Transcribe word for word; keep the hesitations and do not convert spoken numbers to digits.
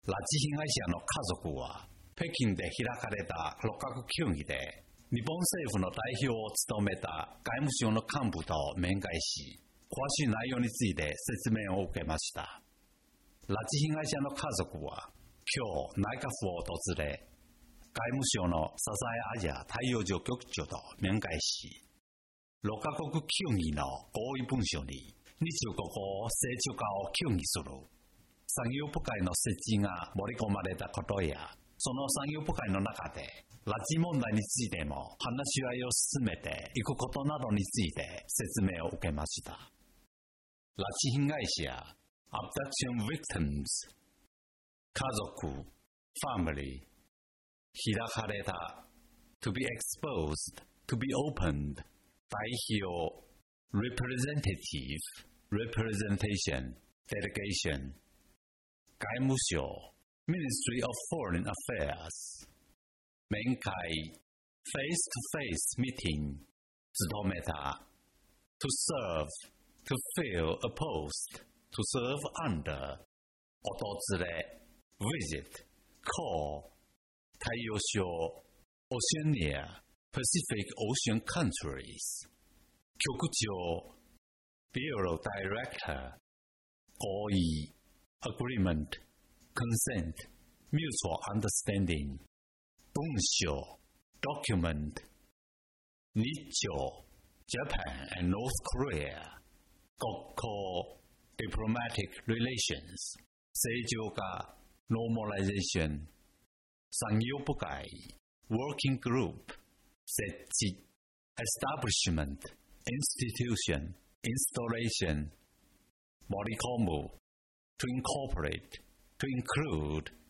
拉致被害者の家族は北京で開かれた六角協議で日本政府の代表を務めた外務省の幹部と面会し、詳しい内容について説明を受けました。拉致被害者の家族は今日内閣府を訪れ、外務省の笹井アジア太陽庁局長と面会し、六カ国協議の合意文書に日中国交正常化を協議する産業部会の設置が盛り込まれたことや、その産業部会の中で拉致問題についても話し合いを進めていくことなどについて説明を受けました。拉致被害者 Abduction Victims 家族 Family 開かれた To be exposed To be opened 代表 Representative Representation Delegation 外務省 Ministry of Foreign Affairs 面会 Face-to-face Meeting 務めた To serve To fill a post To serve under 訪れ Visit Call 太陽省 Oceania Pacific Ocean Countries 局長 Bureau Director 合意Agreement, Consent, Mutual Understanding 文書 Document 日朝 Japan and North Korea 国交 Diplomatic Relations 正常化 Normalization 産業部会 Working Group 設置 Establishment, Institution, Installation 盛り込むTo incorporate, to include,